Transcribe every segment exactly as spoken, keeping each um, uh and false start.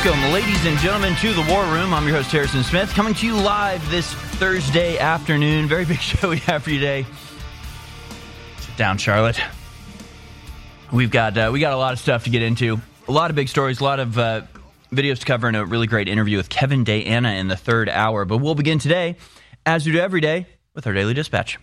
Welcome, ladies and gentlemen, to the War Room. I'm your host, Harrison Smith, coming to you live this Thursday afternoon. Very big show we have for you today. Sit down, Charlotte. We've got uh, we got a lot of stuff to get into. A lot of big stories, a lot of uh, videos to cover, and a really great interview with Kevin DeAnna in the third hour. But we'll begin today, as we do every day, with our Daily Dispatch.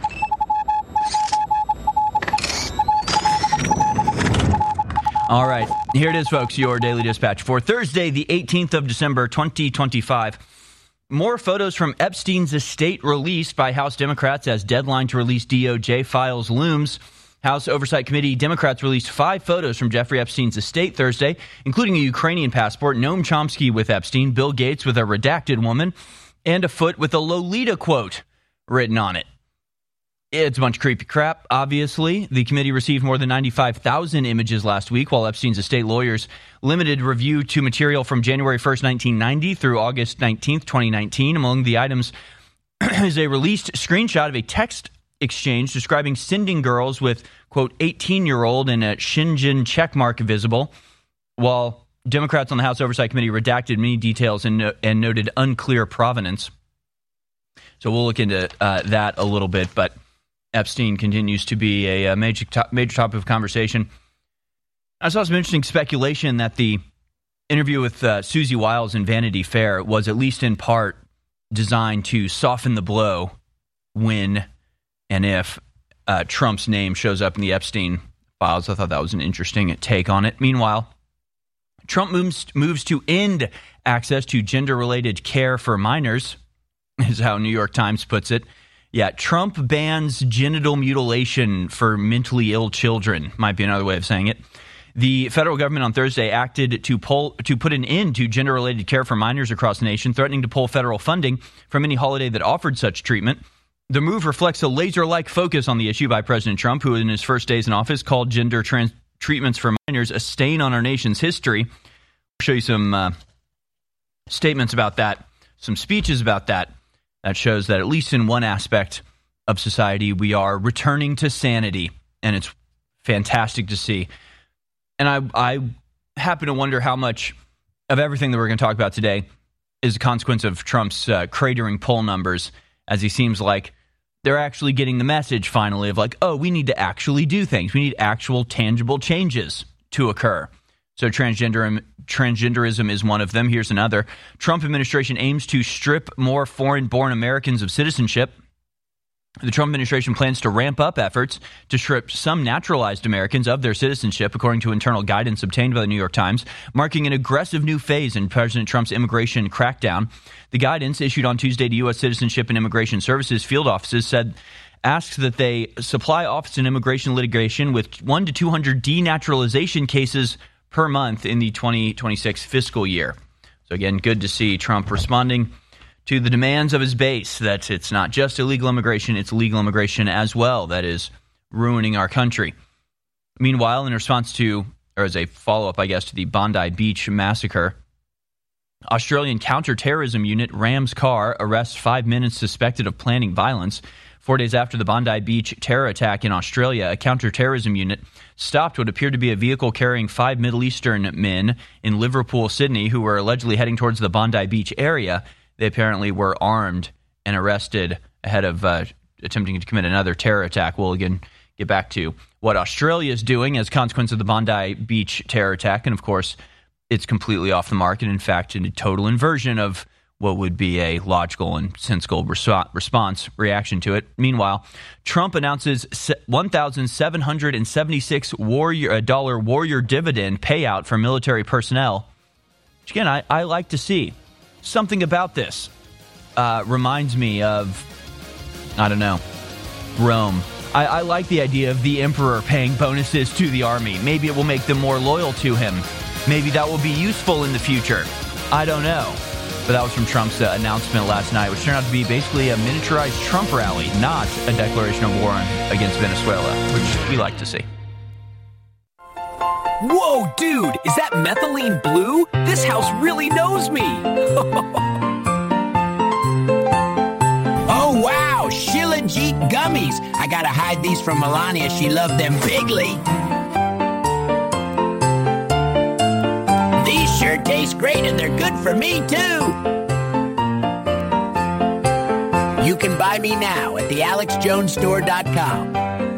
All right, here it is, folks, your Daily Dispatch for Thursday, the eighteenth of December, twenty twenty-five. More photos from Epstein's estate released by House Democrats as deadline to release D O J files looms. House Oversight Committee Democrats released five photos from Jeffrey Epstein's estate Thursday, including a Ukrainian passport, Noam Chomsky with Epstein, Bill Gates with a redacted woman, and a foot with a Lolita quote written on it. It's a bunch of creepy crap, obviously. The committee received more than ninety-five thousand images last week, while Epstein's estate lawyers limited review to material from January first, nineteen ninety through August nineteenth, twenty nineteen. Among the items is a released screenshot of a text exchange describing sending girls with, quote, eighteen-year-old and a Shenzhen checkmark visible, while Democrats on the House Oversight Committee redacted many details and, no- and noted unclear provenance. So we'll look into uh, that a little bit, but Epstein continues to be a, a major to- major topic of conversation. I saw some interesting speculation that the interview with uh, Susie Wiles in Vanity Fair was at least in part designed to soften the blow when and if uh, Trump's name shows up in the Epstein files. I thought that was an interesting take on it. Meanwhile, Trump moves, moves to end access to gender-related care for minors, is how New York Times puts it. Yeah, Trump bans genital mutilation for mentally ill children, might be another way of saying it. The federal government on Thursday acted to pull to put an end to gender-related care for minors across the nation, threatening to pull federal funding from any holiday that offered such treatment. The move reflects a laser-like focus on the issue by President Trump, who in his first days in office called gender trans treatments for minors a stain on our nation's history. I'll show you some uh, statements about that, some speeches about that. That shows that at least in one aspect of society, we are returning to sanity, and it's fantastic to see. And I, I happen to wonder how much of everything that we're going to talk about today is a consequence of Trump's uh, cratering poll numbers, as he seems like they're actually getting the message finally of like, oh, we need to actually do things. We need actual tangible changes to occur. So transgender, transgenderism is one of them. Here's another. Trump administration aims to strip more foreign-born Americans of citizenship. The Trump administration plans to ramp up efforts to strip some naturalized Americans of their citizenship, according to internal guidance obtained by the New York Times, marking an aggressive new phase in President Trump's immigration crackdown. The guidance, issued on Tuesday to U S Citizenship and Immigration Services field offices, said asks that they supply Office of Immigration Litigation with one to two hundred denaturalization cases per month in the twenty twenty-six fiscal year. So again, good to see Trump responding to the demands of his base, that it's not just illegal immigration, it's legal immigration as well that is ruining our country. Meanwhile, in response to, or as a follow-up, I guess, to the Bondi Beach massacre, Australian counterterrorism unit rams car arrests five men suspected of planning violence. Four days after the Bondi Beach terror attack in Australia, a counterterrorism unit stopped what appeared to be a vehicle carrying five Middle Eastern men in Liverpool, Sydney, who were allegedly heading towards the Bondi Beach area. They apparently were armed and arrested ahead of uh, attempting to commit another terror attack. We'll again get back to what Australia is doing as a consequence of the Bondi Beach terror attack. And of course, it's completely off the mark and in fact a total inversion of what would be a logical and sensible response, reaction to it. Meanwhile, Trump announces one thousand seven hundred seventy-six dollars warrior, dollar warrior dividend payout for military personnel. Which again, I, I like to see. Something about this uh, reminds me of, I don't know, Rome. I, I like the idea of the emperor paying bonuses to the army. Maybe it will make them more loyal to him. Maybe that will be useful in the future. I don't know. But that was from Trump's uh, announcement last night, which turned out to be basically a miniaturized Trump rally, not a declaration of war against Venezuela, which we like to see. Whoa, dude, is that methylene blue? This house really knows me. Oh, wow, Shilajit gummies. I gotta hide these from Melania. She loved them bigly. These sure sure taste great, and they're good for me, too. You can buy me now at the alex jones store dot com.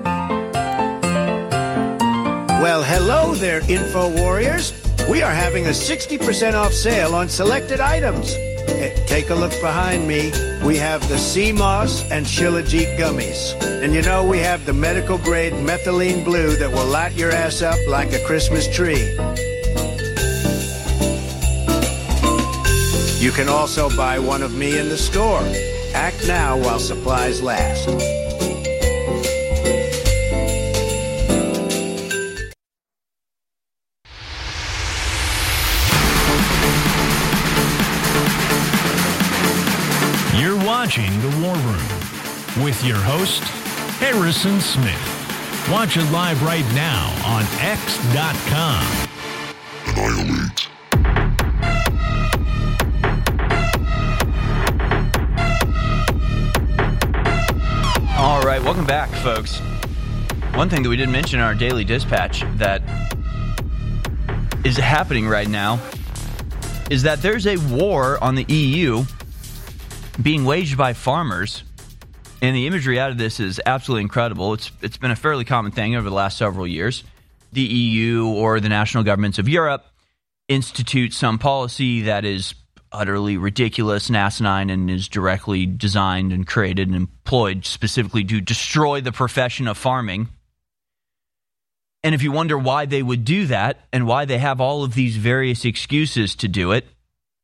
Well, hello there, Info Warriors. We are having a sixty percent off sale on selected items. Eh, Take a look behind me. We have the Sea Moss and Shilajit gummies. And you know, we have the medical-grade methylene blue that will light your ass up like a Christmas tree. You can also buy one of me in the store. Act now while supplies last. You're watching The War Room with your host, Harrison Smith. Watch it live right now on X dot com. Annihilate. All right, welcome back, folks. One thing that we didn't mention in our daily dispatch that is happening right now is that there's a war on the E U being waged by farmers, and the imagery out of this is absolutely incredible. It's it's been a fairly common thing over the last several years. The E U or the national governments of Europe institute some policy that is utterly ridiculous and asinine and is directly designed and created and employed specifically to destroy the profession of farming. And if you wonder why they would do that and why they have all of these various excuses to do it,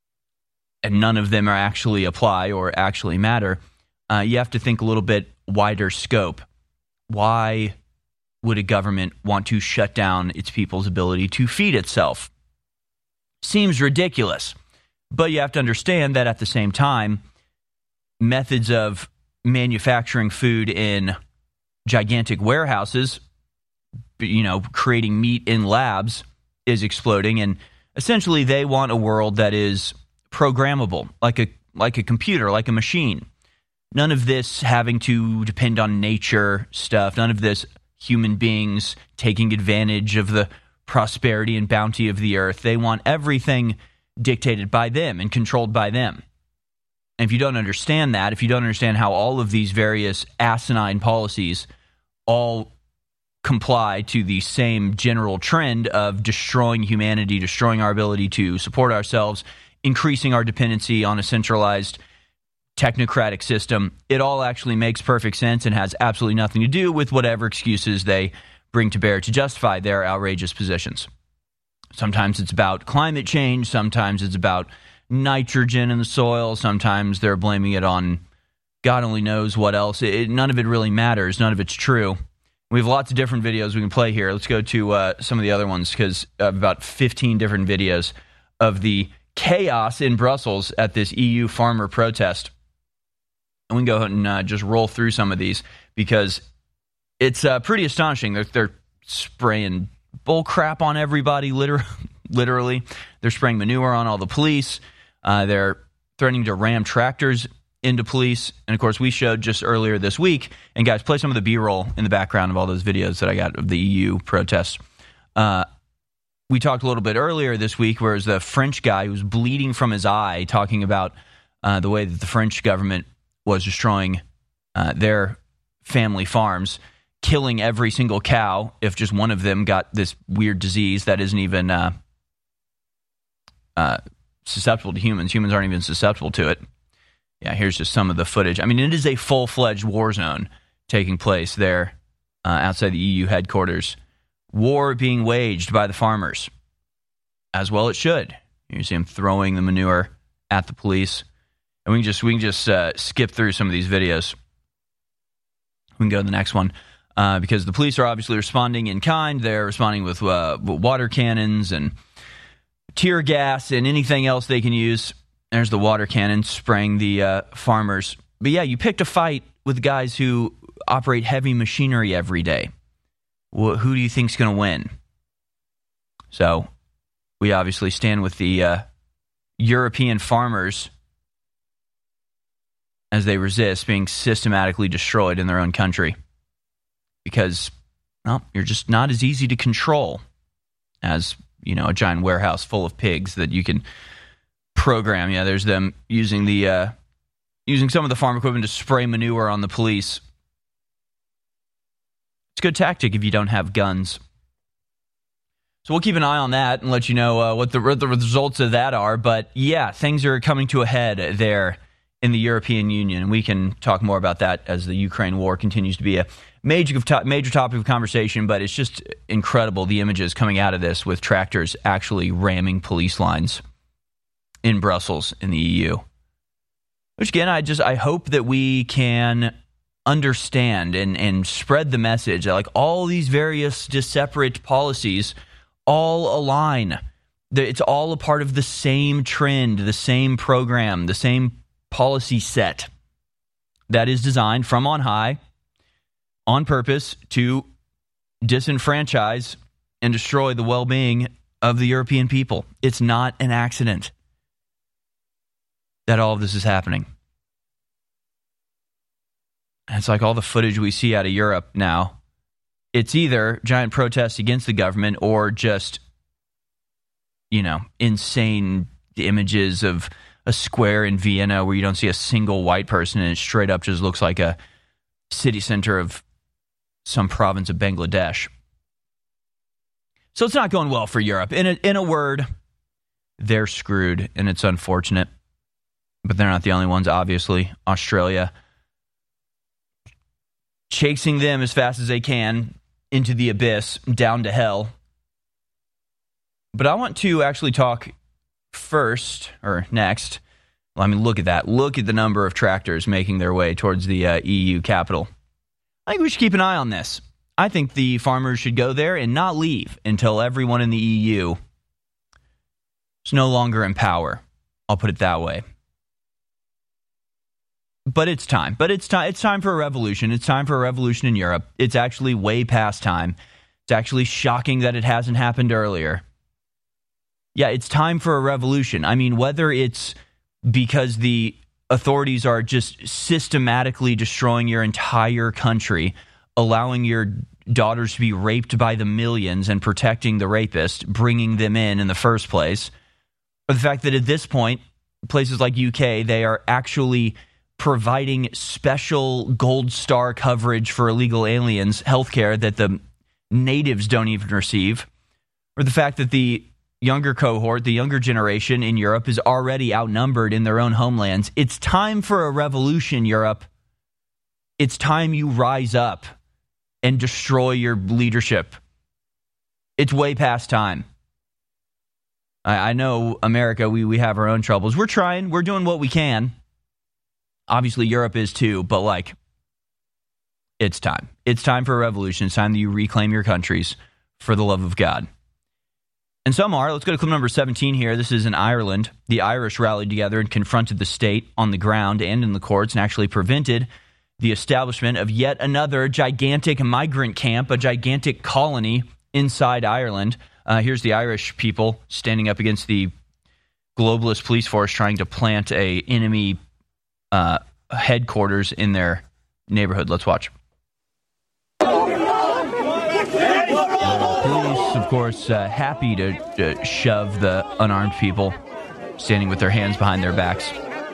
and none of them are actually apply or actually matter, uh, you have to think a little bit wider scope. Why would a government want to shut down its people's ability to feed itself? Seems ridiculous. But you have to understand that at the same time, methods of manufacturing food in gigantic warehouses, you know, creating meat in labs is exploding. And essentially they want a world that is programmable, like a like a computer, like a machine. None of this having to depend on nature stuff. None of this human beings taking advantage of the prosperity and bounty of the earth. They want everything dictated by them and controlled by them. And if you don't understand that, if you don't understand how all of these various asinine policies all comply to the same general trend of destroying humanity, destroying our ability to support ourselves, increasing our dependency on a centralized technocratic system, it all actually makes perfect sense and has absolutely nothing to do with whatever excuses they bring to bear to justify their outrageous positions. Sometimes it's about climate change. Sometimes it's about nitrogen in the soil. Sometimes they're blaming it on God only knows what else. It, none of it really matters. None of it's true. We have lots of different videos we can play here. Let's go to uh, some of the other ones because I have about fifteen different videos of the chaos in Brussels at this E U farmer protest. And we can go ahead and uh, just roll through some of these because it's uh, pretty astonishing. They're, they're spraying bull crap on everybody, liter- literally. They're spraying manure on all the police. Uh, they're threatening to ram tractors into police. And, of course, we showed just earlier this week. And, guys, play some of the B-roll in the background of all those videos that I got of the E U protests. Uh, we talked a little bit earlier this week where it was the French guy who was bleeding from his eye talking about uh, the way that the French government was destroying uh, their family farms, killing every single cow if just one of them got this weird disease that isn't even uh, uh, susceptible to humans. Humans aren't even susceptible to it. Yeah, here's just some of the footage. I mean, it is a full-fledged war zone taking place there uh, outside the E U headquarters. War being waged by the farmers, as well it should. You see them throwing the manure at the police. And we can just, we can just uh, skip through some of these videos. We can go to the next one. Uh, because the police are obviously responding in kind. They're responding with uh, water cannons and tear gas and anything else they can use. There's the water cannon spraying the uh, farmers. But yeah, you picked a fight with guys who operate heavy machinery every day. Well, who do you think's going to win? So we obviously stand with the uh, European farmers as they resist being systematically destroyed in their own country. Because, well, you're just not as easy to control as you know, a giant warehouse full of pigs that you can program. Yeah, there's them using the uh, using some of the farm equipment to spray manure on the police. It's a good tactic if you don't have guns. So we'll keep an eye on that and let you know uh, what, the, what the results of that are. But yeah, things are coming to a head there in the European Union. And we can talk more about that as the Ukraine war continues to be a major, major topic of conversation. But it's just incredible, the images coming out of this with tractors actually ramming police lines in Brussels in the E U. Which again, I just I hope that we can understand and, and spread the message that like all these various just separate policies all align. It's all a part of the same trend, the same program, the same policy set that is designed from on high on purpose to disenfranchise and destroy the well-being of the European people. It's not an accident that all of this is happening. And it's like all the footage we see out of Europe now. It's either giant protests against the government or just, you know, insane images of a square in Vienna where you don't see a single white person and it straight up just looks like a city center of some province of Bangladesh. So it's not going well for Europe. In a, in a word, they're screwed, and it's unfortunate. But they're not the only ones, obviously. Australia chasing them as fast as they can into the abyss, down to hell. But I want to actually talk first, or next. Well, I mean, look at that. Look at the number of tractors making their way towards the uh, E U capital. I think we should keep an eye on this. I think the farmers should go there and not leave until everyone in the E U is no longer in power. I'll put it that way. But it's time. But it's time. It's time for a revolution. It's time for a revolution in Europe. It's actually way past time. It's actually shocking that it hasn't happened earlier. Yeah, it's time for a revolution. I mean, whether it's because the authorities are just systematically destroying your entire country, allowing your daughters to be raped by the millions and protecting the rapist, bringing them in in the first place, or the fact that at this point, places like U K, they are actually providing special gold star coverage for illegal aliens, healthcare that the natives don't even receive, or the fact that the younger cohort, the younger generation in Europe is already outnumbered in their own homelands. It's time for a revolution, Europe. It's time you rise up and destroy your leadership. It's way past time. I, I know America, we, we have our own troubles. We're trying. We're doing what we can. Obviously, Europe is too, but like, it's time. It's time for a revolution. It's time that you reclaim your countries for the love of God. And some are. Let's go to clip number seventeen here. This is in Ireland. The Irish rallied together and confronted the state on the ground and in the courts and actually prevented the establishment of yet another gigantic migrant camp, a gigantic colony inside Ireland. Uh, here's the Irish people standing up against the globalist police force trying to plant a enemy uh, headquarters in their neighborhood. Let's watch. Police, of course, uh, happy to uh, shove the unarmed people standing with their hands behind their backs.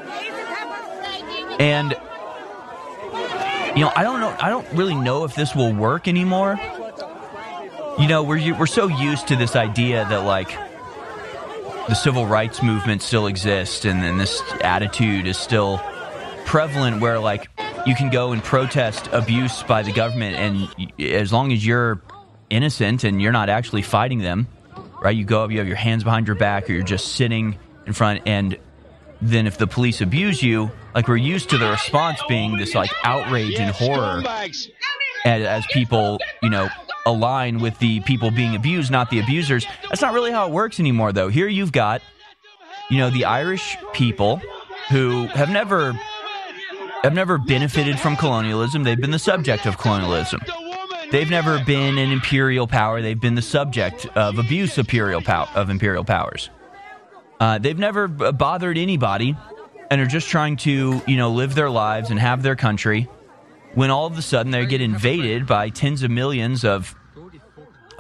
And, you know, I don't know, I don't really know if this will work anymore. You know, we're we're so used to this idea that, like, the civil rights movement still exists and, and this attitude is still prevalent where, like, you can go and protest abuse by the government, and as long as you're innocent and you're not actually fighting them, right? You go up, you have your hands behind your back, or you're just sitting in front, and then if the police abuse you, like, we're used to the response being this, like, outrage and horror as, as people, you know, align with the people being abused, not the abusers. That's not really how it works anymore, though. Here you've got, you know, the Irish people who have never have never benefited from colonialism. They've been the subject of colonialism. They've never been an imperial power. They've been the subject of abuse of imperial, pow- of imperial powers. Uh, they've never b- bothered anybody and are just trying to, you know, live their lives and have their country, when all of a sudden they get invaded by tens of millions of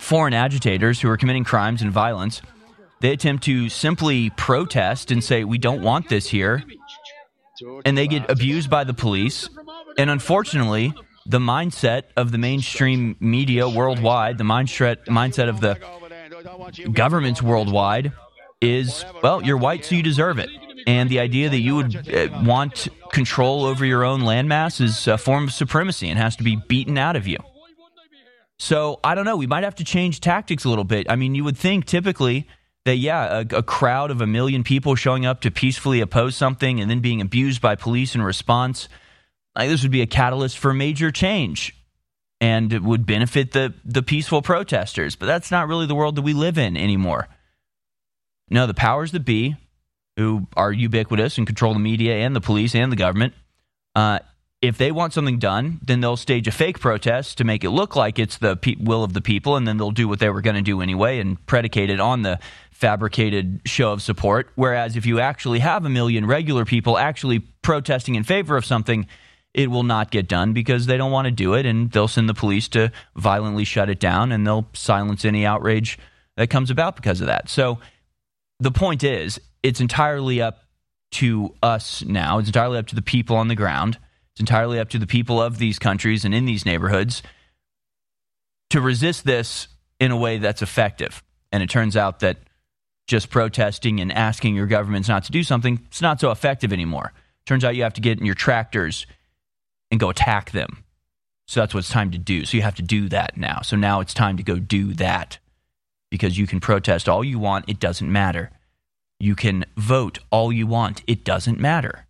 foreign agitators who are committing crimes and violence. They attempt to simply protest and say, we don't want this here. And they get abused by the police. And unfortunately, the mindset of the mainstream media worldwide, the mindset mindset of the governments worldwide is, well, you're white, so you deserve it. And the idea that you would uh, want control over your own landmass is a form of supremacy and has to be beaten out of you. So, I don't know, we might have to change tactics a little bit. I mean, you would think typically that, yeah, a, a crowd of a million people showing up to peacefully oppose something and then being abused by police in response, like, this would be a catalyst for major change and it would benefit the, the peaceful protesters. But that's not really the world that we live in anymore. No, the powers that be, who are ubiquitous and control the media and the police and the government, uh, if they want something done, then they'll stage a fake protest to make it look like it's the pe- will of the people, and then they'll do what they were going to do anyway and predicate it on the fabricated show of support. Whereas if you actually have a million regular people actually protesting in favor of something, it will not get done because they don't want to do it, and they'll send the police to violently shut it down, and they'll silence any outrage that comes about because of that. So the point is, it's entirely up to us now. It's entirely up to the people on the ground. It's entirely up to the people of these countries and in these neighborhoods to resist this in a way that's effective. And it turns out that just protesting and asking your governments not to do something, it's not so effective anymore. Turns out you have to get in your tractors and go attack them. So that's what it's time to do. So you have to do that now. So now it's time to go do that because you can protest all you want. It doesn't matter. You can vote all you want. It doesn't matter.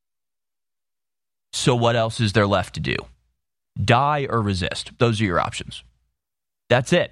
So what else is there left to do? Die or resist. Those are your options. That's it.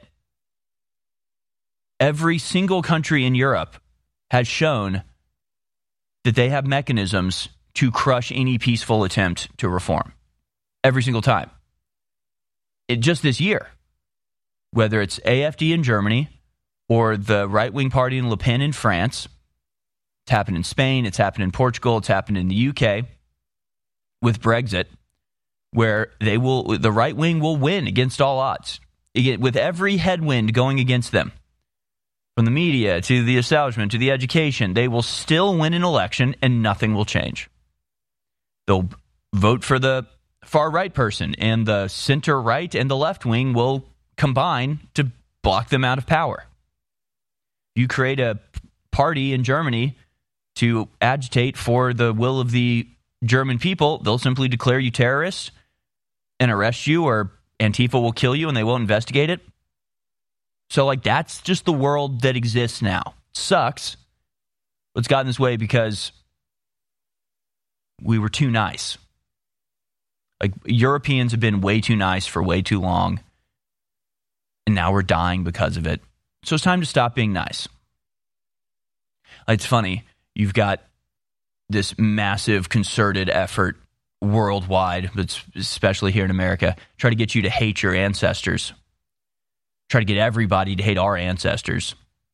Every single country in Europe has shown that they have mechanisms to crush any peaceful attempt to reform. Every single time. It, just this year, whether it's A F D in Germany or the right-wing party in Le Pen in France, it's happened in Spain, it's happened in Portugal, it's happened in the U K with Brexit, where they will, the right wing will win against all odds, with every headwind going against them. From the media to the establishment to the education, they will still win an election and nothing will change. They'll vote for the far right person, and the center right and the left wing will combine to block them out of power. You create a party in Germany to agitate for the will of the German people, they'll simply declare you terrorists and arrest you, or Antifa will kill you and they won't investigate it. So, like, that's just the world that exists now. Sucks. But it's gotten this way because we were too nice. Like, Europeans have been way too nice for way too long, and now we're dying because of it. So it's time to stop being nice. It's funny. You've got this massive concerted effort worldwide, but especially here in America, try to get you to hate your ancestors. Try to get everybody to hate our ancestors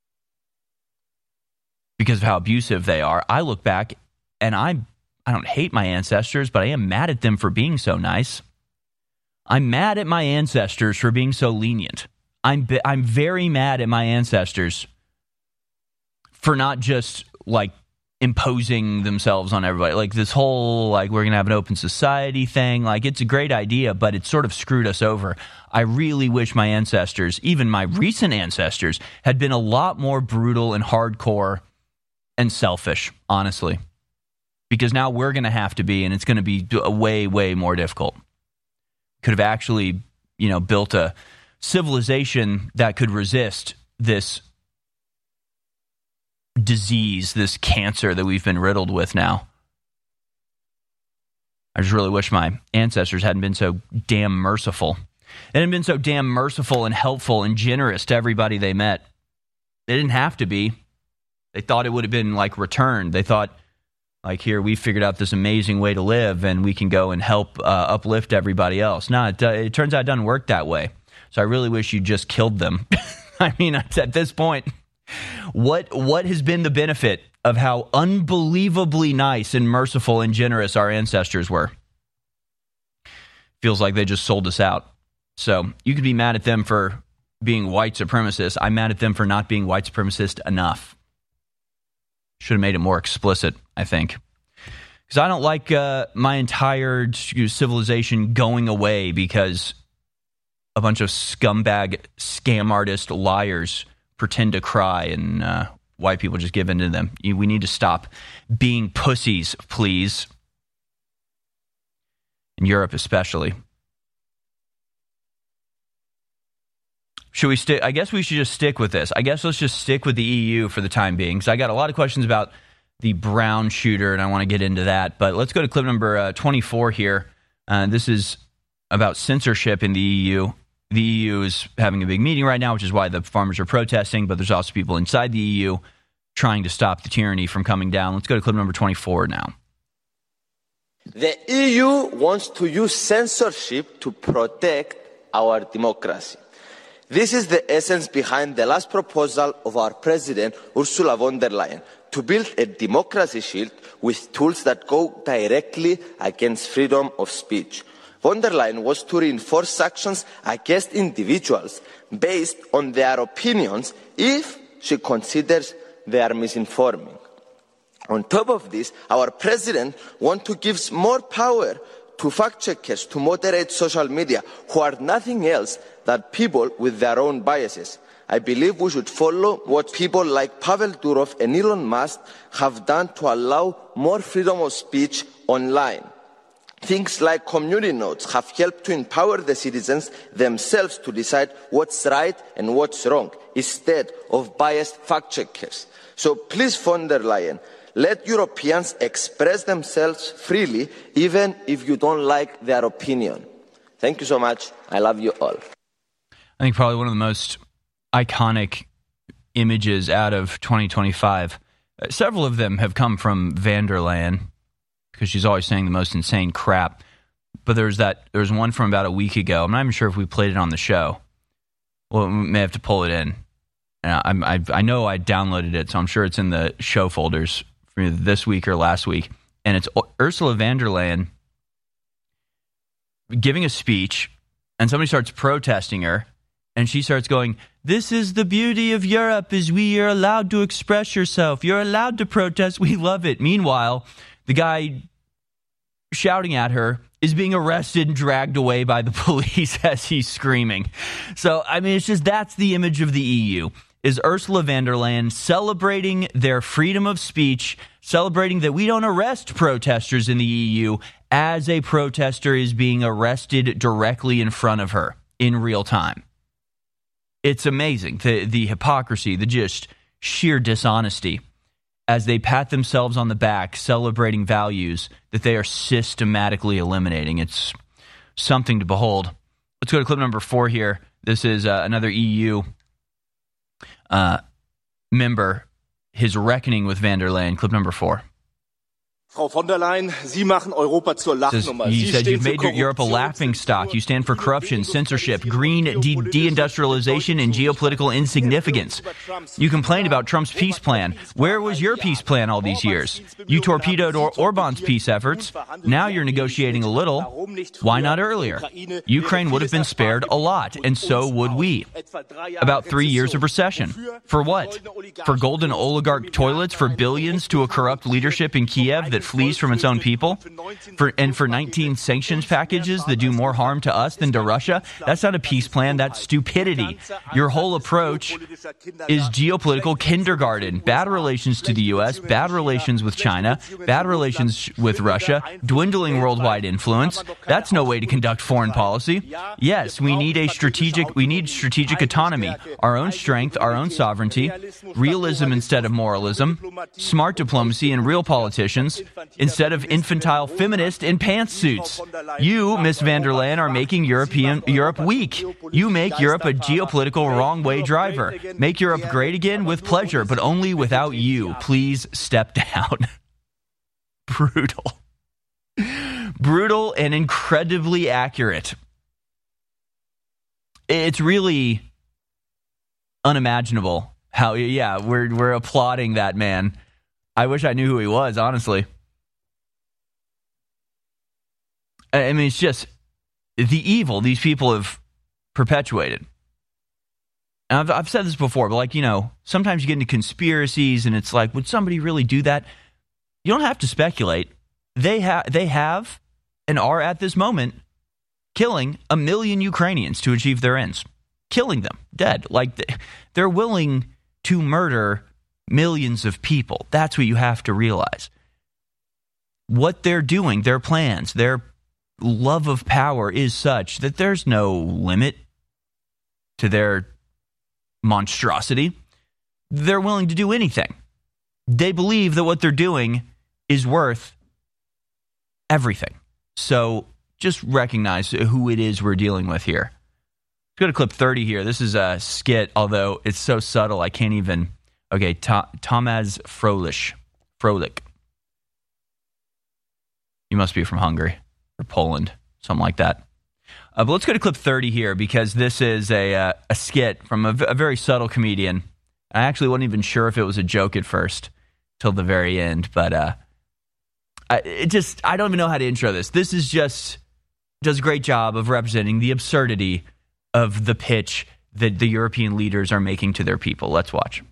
because of how abusive they are. I look back and I'm, I don't hate my ancestors, but I am mad at them for being so nice. I'm mad at my ancestors for being so lenient. I'm I'm very mad at my ancestors for not just, like, imposing themselves on everybody. Like, this whole, like, we're going to have an open society thing. Like, it's a great idea, but it sort of screwed us over. I really wish my ancestors, even my recent ancestors, had been a lot more brutal and hardcore and selfish, honestly. Because now we're going to have to be, and it's going to be way, way more difficult. Could have actually, you know, built a civilization that could resist this disease, this cancer that we've been riddled with now. I just really wish my ancestors hadn't been so damn merciful. They hadn't been so damn merciful and helpful and generous to everybody they met. They didn't have to be. They thought it would have been, like, returned. They thought, like, here, we figured out this amazing way to live and we can go and help uh, uplift everybody else. No, it, uh, it turns out it doesn't work that way. So I really wish you just killed them. I mean, at this point, What what has been the benefit of how unbelievably nice and merciful and generous our ancestors were? Feels like they just sold us out. So you could be mad at them for being white supremacists. I'm mad at them for not being white supremacist enough. Should have made it more explicit, I think. Because I don't like uh, my entire civilization going away because a bunch of scumbag, scam artist liars pretend to cry and uh, white people just give in to them. We need to stop being pussies, please. In Europe especially. Should we stick? I guess we should just stick with this. I guess let's just stick with the E U for the time being, because I got a lot of questions about the Brown shooter, and I want to get into that. But let's go to clip number uh, twenty-four here. Uh, this is about censorship in the E U. The E U is having a big meeting right now, which is why the farmers are protesting, but there's also people inside the E U trying to stop the tyranny from coming down. Let's go to clip number twenty-four now. The E U wants to use censorship to protect our democracy. This is the essence behind the last proposal of our President, Ursula von der Leyen, to build a democracy shield with tools that go directly against freedom of speech. Von der Leyen was to reinforce sanctions against individuals based on their opinions if she considers they are misinforming. On top of this, our President wants to give more power to fact-checkers to moderate social media, who are nothing else than people with their own biases. I believe we should follow what people like Pavel Durov and Elon Musk have done to allow more freedom of speech online. Things like community notes have helped to empower the citizens themselves to decide what's right and what's wrong, instead of biased fact-checkers. So please, von der Leyen, let Europeans express themselves freely, even if you don't like their opinion. Thank you so much. I love you all. I think probably one of the most iconic images out of twenty twenty-five. Uh, several of them have come from von der Leyen, because she's always saying the most insane crap. But there's that. There's one from about a week ago. I'm not even sure if we played it on the show. Well, we may have to pull it in. Uh, I, I, I know I downloaded it, so I'm sure it's in the show folders for this week or last week. And it's Ursula von der Leyen giving a speech, and somebody starts protesting her, and she starts going, "This is the beauty of Europe, is we are allowed to express yourself. You're allowed to protest. We love it." Meanwhile, the guy shouting at her is being arrested and dragged away by the police as he's screaming. So, I mean, it's just, that's the image of the E U, is Ursula von der Leyen celebrating their freedom of speech, celebrating that we don't arrest protesters in the E U as a protester is being arrested directly in front of her in real time. It's amazing, the, the hypocrisy, the just sheer dishonesty, as they pat themselves on the back, celebrating values that they are systematically eliminating. It's something to behold. Let's go to clip number four here. This is uh, another E U uh, member, his reckoning with von der Leyen. Clip number four. Frau von der Leyen, Sie machen Europa zur Lachnummer. He said you've made Europe a laughing stock. You stand for corruption, censorship, green de- deindustrialization, and geopolitical insignificance. You complained about Trump's peace plan. Where was your peace plan all these years? You torpedoed or- Orban's peace efforts. Now you're negotiating a little. Why not earlier? Ukraine would have been spared a lot, and so would we. About three years of recession. For what? For golden oligarch toilets, for billions to a corrupt leadership in Kiev that flees from its own people, for and for nineteen sanctions packages that do more harm to us than to Russia? That's not a peace plan, that's stupidity. Your whole approach is geopolitical kindergarten. Bad relations to the U S, bad relations with China, bad relations with Russia, dwindling worldwide influence. That's no way to conduct foreign policy. Yes, we need a strategic we need strategic autonomy, our own strength, our own sovereignty, realism instead of moralism, smart diplomacy and real politicians, instead of infantile feminist in pantsuits. You, Miss von der Leyen, are making European Europe weak. You make Europe a geopolitical wrong-way driver. Make Europe great again with pleasure, but only without you. Please step down. Brutal. Brutal and incredibly accurate. It's really unimaginable how, yeah, we're we're applauding that man. I wish I knew who he was, honestly. I mean, it's just the evil these people have perpetuated. And I've, I've said this before, but like, you know, sometimes you get into conspiracies and it's like, would somebody really do that? You don't have to speculate. They have, they have and are at this moment killing a million Ukrainians to achieve their ends. Killing them, dead. Like, they're willing to murder millions of people. That's what you have to realize. What they're doing, their plans, their love of power is such that there's no limit to their monstrosity. They're willing to do anything. They believe that what they're doing is worth everything. So just recognize who it is we're dealing with here. Let's go to clip thirty here. This is a skit, although it's so subtle I can't even... Okay, Ta- Tomasz Frolich. Frolik. You must be from Hungary or Poland, something like that. Uh, but let's go to clip thirty here, because this is a uh, a skit from a, v- a very subtle comedian. I actually wasn't even sure if it was a joke at first till the very end, but uh, I, it just I don't even know how to intro this. This is just does a great job of representing the absurdity of the pitch that the European leaders are making to their people. Let's watch.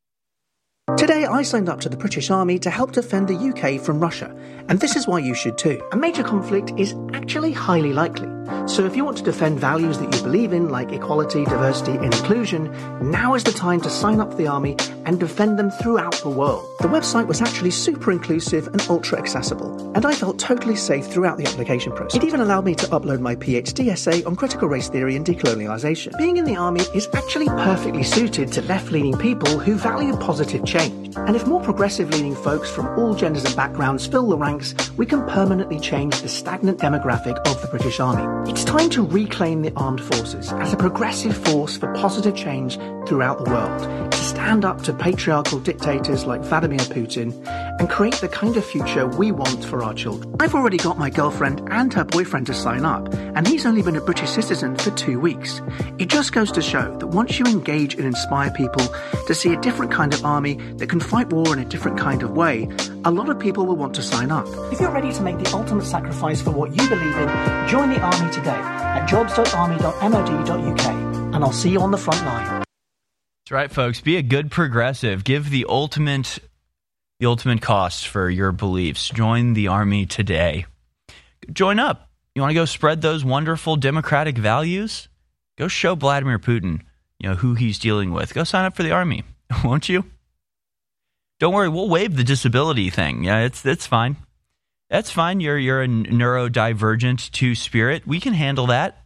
Today, I signed up to the British Army to help defend the U K from Russia, and this is why you should too. A major conflict is actually highly likely. So if you want to defend values that you believe in, like equality, diversity, and inclusion, now is the time to sign up for the Army and defend them throughout the world. The website was actually super inclusive and ultra accessible, and I felt totally safe throughout the application process. It even allowed me to upload my PhD essay on critical race theory and decolonialization. Being in the Army is actually perfectly suited to left-leaning people who value positive change. And if more progressive-leaning folks from all genders and backgrounds fill the ranks, we can permanently change the stagnant demographic of the British Army. It's time to reclaim the armed forces as a progressive force for positive change throughout the world, to stand up to patriarchal dictators like Vladimir Putin and create the kind of future we want for our children. I've already got my girlfriend and her boyfriend to sign up, and he's only been a British citizen for two weeks. It just goes to show that once you engage and inspire people to see a different kind of army that can fight war in a different kind of way, a lot of people will want to sign up. If you're ready to make the ultimate sacrifice for what you believe in, join the Army today at jobs dot army dot mod dot u k, and I'll see you on the front line. That's right, folks. Be a good progressive. Give the ultimate, the ultimate cost for your beliefs. Join the Army today. Join up. You want to go spread those wonderful democratic values? Go show Vladimir Putin, you know, who he's dealing with. Go sign up for the Army, won't you? Don't worry, we'll waive the disability thing. Yeah, it's it's fine. That's fine. You're you're a neurodivergent two spirit. We can handle that.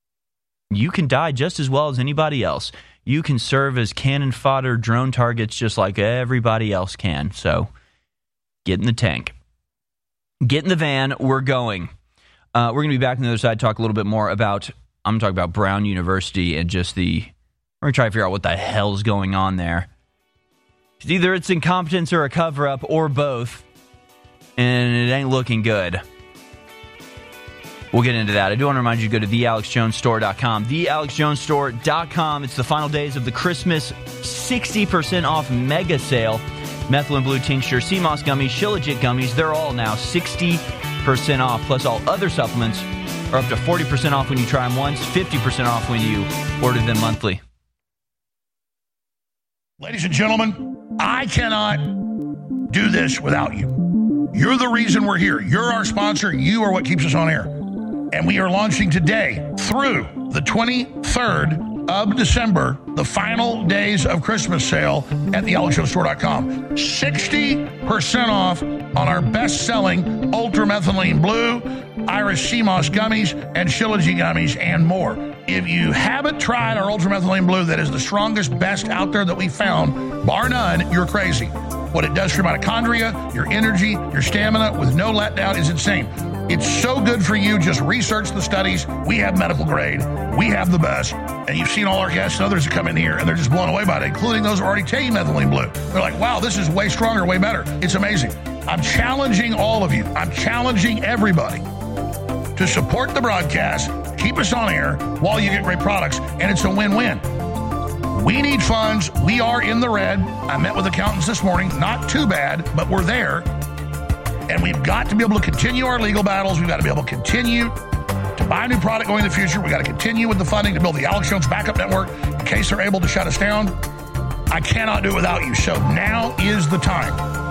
You can die just as well as anybody else. You can serve as cannon fodder drone targets just like everybody else can. So get in the tank. Get in the van. We're going. Uh, we're going to be back on the other side, talk a little bit more about, I'm going to talk about Brown University and just the, we're going to try to figure out what the hell's going on there. Either it's incompetence or a cover-up or both, and it ain't looking good. We'll get into that. I do want to remind you to go to the alex jones store dot com. the alex jones store dot com. It's the final days of the Christmas sixty percent off mega sale. Methylene Blue Tincture, Sea Moss Gummies, Shilajit Gummies, they're all now sixty percent off, plus all other supplements are up to forty percent off when you try them once, fifty percent off when you order them monthly. Ladies and gentlemen, I cannot do this without you. You're the reason we're here. You're our sponsor. You are what keeps us on air. And we are launching today through the twenty-third of December, the final days of Christmas sale at the alex jones store dot com. sixty percent off on our best-selling Ultra Methylene Blue, Irish Sea Moss Gummies, and Shilajit Gummies, and more. If you haven't tried our Ultra Methylene Blue, that is the strongest, best out there that we found, bar none, you're crazy. What it does for your mitochondria, your energy, your stamina, with no letdown is insane. It's so good for you. Just research the studies. We have medical grade. We have the best. And you've seen all our guests and others that come in here, and they're just blown away by it, including those who are already taking Methylene Blue. They're like, wow, this is way stronger, way better. It's amazing. I'm challenging all of you. I'm challenging everybody to support the broadcast, keep us on air while you get great products, and it's a win-win. We need funds. We are in the red. I met with accountants this morning. Not too bad, but we're there. And we've got to be able to continue our legal battles. We've got to be able to continue to buy a new product going in the future. We got to continue with the funding to build the Alex Jones backup network in case they're able to shut us down. I cannot do it without you. So now is the time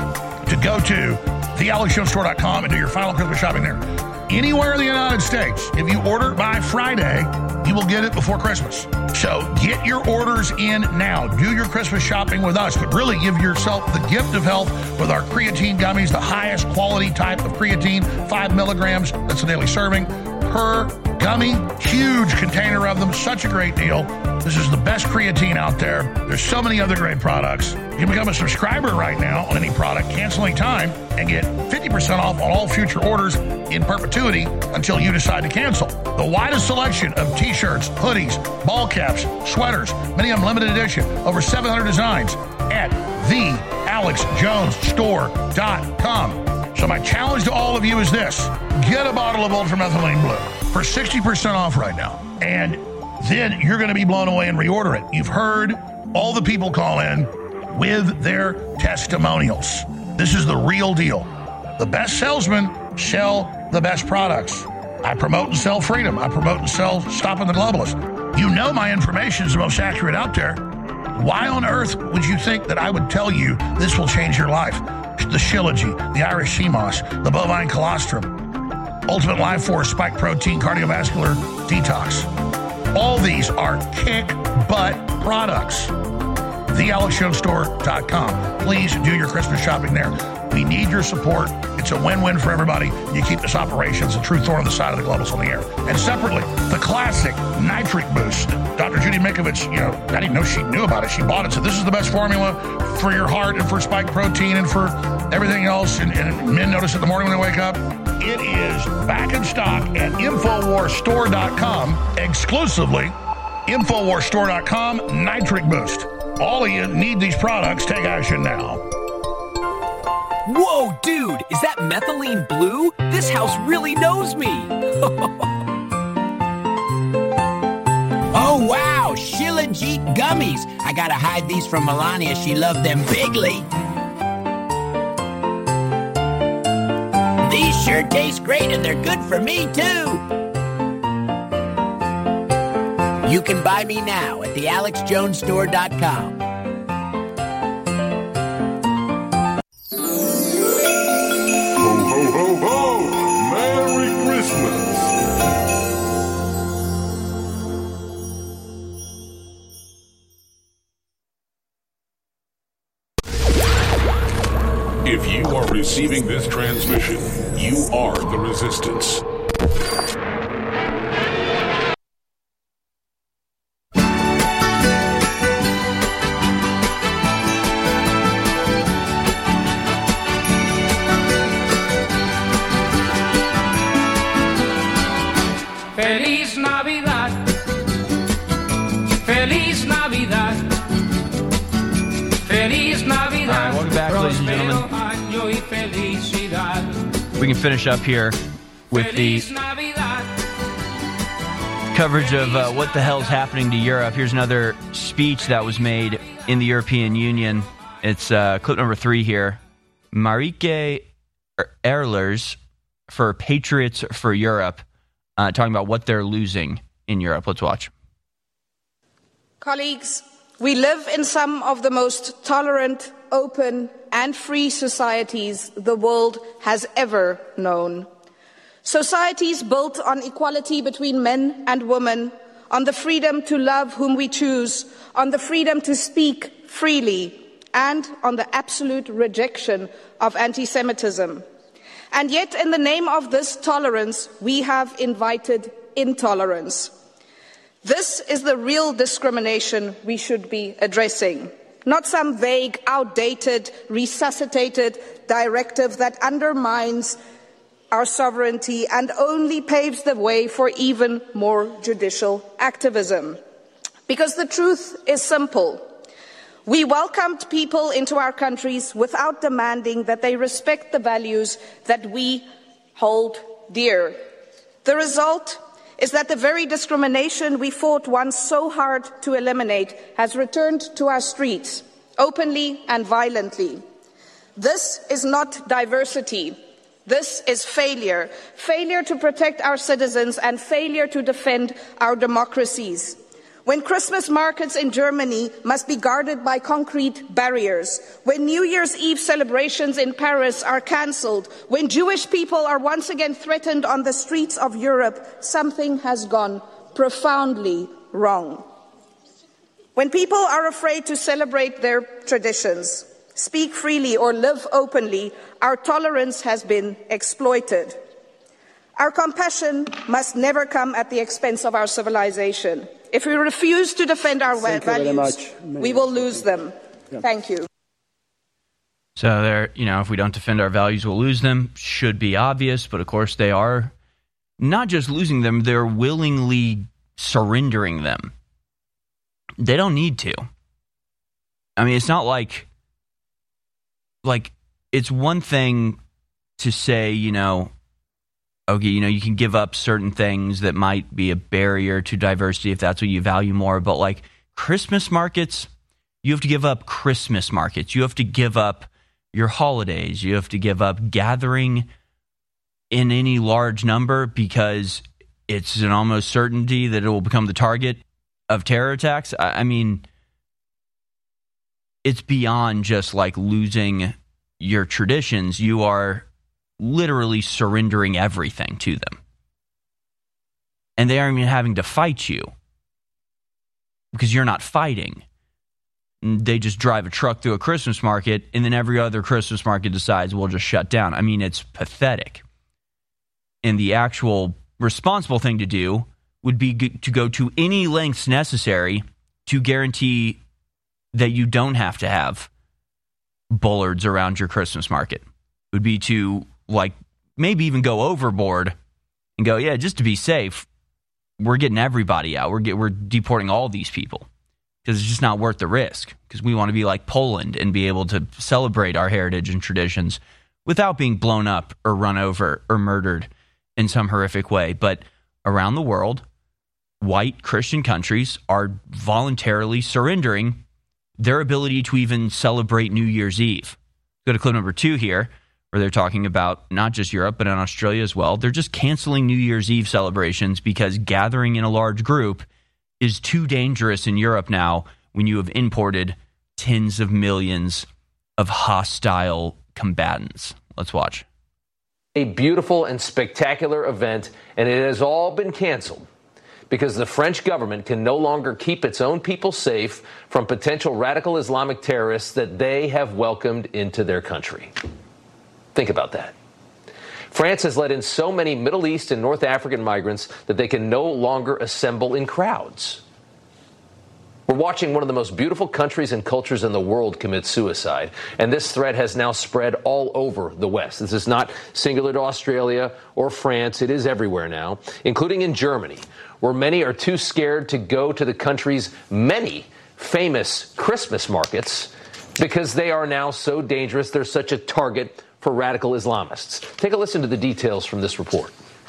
to go to the alex jones store dot com and do your final Christmas shopping there. Anywhere in the United States, if you order by Friday, you will get it before Christmas. So get your orders in now. Do your Christmas shopping with us, but really give yourself the gift of health with our creatine gummies, the highest quality type of creatine, five milligrams. That's a daily serving per gummy. Huge container of them. Such a great deal. This is the best creatine out there. There's so many other great products. You can become a subscriber right now on any product, cancel any time, and get fifty percent off on all future orders in perpetuity until you decide to cancel. The widest selection of t-shirts, hoodies, ball caps, sweaters, many of them limited edition, over seven hundred designs at the alex jones store dot com. So my challenge to all of you is this. Get a bottle of ultramethylene blue for sixty percent off right now. And then you're going to be blown away and reorder it. You've heard all the people call in with their testimonials. This is the real deal. The best salesmen sell the best products. I promote and sell freedom. I promote and sell stopping the globalists. You know my information is the most accurate out there. Why on earth would you think that I would tell you this will change your life? The Shilajit, the Irish sea moss, the bovine colostrum, Ultimate Life Force, Spike Protein, Cardiovascular Detox. All these are kick butt products. the alex jones store dot com. Please do your Christmas shopping there. We need your support. It's a win-win for everybody. You keep this operation. It's a true thorn on the side of the globals on the air. And separately, the classic Nitric Boost. Doctor Judy Mikovits, you know, I didn't know she knew about it. She bought it. So this is the best formula for your heart and for Spike Protein and for everything else. And, and men notice it in the morning when they wake up. It is back in stock at infowars store dot com exclusively. infowars store dot com, Nitric Boost. All of you need these products. Take action now. Whoa, dude, is that methylene blue? This house really knows me. Oh, wow, Shilajit gummies. I gotta hide these from Melania. She loved them bigly. These sure taste great, and they're good for me, too. You can buy me now at the alex jones store dot com. Ho, ho, ho! Merry Christmas! If you are receiving this transmission, you are the resistance. Feliz Navidad, Feliz Navidad, Feliz Navidad. All right, welcome back, ladies and gentlemen. We can finish up here with the coverage of uh, what the hell is happening to Europe. Here's another speech that was made in the European Union. It's uh, clip number three here. Marieke Ehlers for Patriots for Europe. Uh, talking about what they're losing in Europe. Let's watch. Colleagues, we live in some of the most tolerant, open, and free societies the world has ever known. Societies built on equality between men and women, on the freedom to love whom we choose, on the freedom to speak freely, and on the absolute rejection of anti-Semitism. And yet, in the name of this tolerance, we have invited intolerance. This is the real discrimination we should be addressing, not some vague, outdated, resuscitated directive that undermines our sovereignty and only paves the way for even more judicial activism. Because the truth is simple. We welcomed people into our countries without demanding that they respect the values that we hold dear. The result is that the very discrimination we fought once so hard to eliminate has returned to our streets, openly and violently. This is not diversity. This is failure. Failure to protect our citizens and failure to defend our democracies. When Christmas markets in Germany must be guarded by concrete barriers, when New Year's Eve celebrations in Paris are cancelled, when Jewish people are once again threatened on the streets of Europe, something has gone profoundly wrong. When people are afraid to celebrate their traditions, speak freely or live openly, our tolerance has been exploited. Our compassion must never come at the expense of our civilization. If we refuse to defend our Thank values, we will lose them. Yeah. Thank you. So there, you know, if we don't defend our values, we'll lose them. Should be obvious, but of course they are not just losing them, they're willingly surrendering them. They don't need to. I mean, it's not like Like, it's one thing to say, you know, okay, you know, you can give up certain things that might be a barrier to diversity if that's what you value more. But like Christmas markets, you have to give up Christmas markets. You have to give up your holidays. You have to give up gathering in any large number because it's an almost certainty that it will become the target of terror attacks. I, I mean... It's beyond just like losing your traditions. You are literally surrendering everything to them. And they aren't even having to fight you because you're not fighting. They just drive a truck through a Christmas market and then every other Christmas market decides we'll just shut down. I mean, it's pathetic. And the actual responsible thing to do would be to go to any lengths necessary to guarantee that you don't have to have bullards around your Christmas market. It would be to, like, maybe even go overboard and go, yeah, just to be safe, we're getting everybody out. We're get, we're deporting all these people because it's just not worth the risk because we want to be like Poland and be able to celebrate our heritage and traditions without being blown up or run over or murdered in some horrific way. But around the world, white Christian countries are voluntarily surrendering their ability to even celebrate New Year's Eve. Go to clip number two here, where they're talking about not just Europe, but in Australia as well. They're just canceling New Year's Eve celebrations because gathering in a large group is too dangerous in Europe now when you have imported tens of millions of hostile combatants. Let's watch. A beautiful and spectacular event, and it has all been canceled because the French government can no longer keep its own people safe from potential radical Islamic terrorists that they have welcomed into their country. Think about that. France has let in so many Middle East and North African migrants that they can no longer assemble in crowds. We're watching one of the most beautiful countries and cultures in the world commit suicide, and this threat has now spread all over the West. This is not singular to Australia or France. It is everywhere now, including in Germany, where many are too scared to go to the country's many famous Christmas markets because they are now so dangerous. They're such a target for radical Islamists. Take a listen to the details from this report.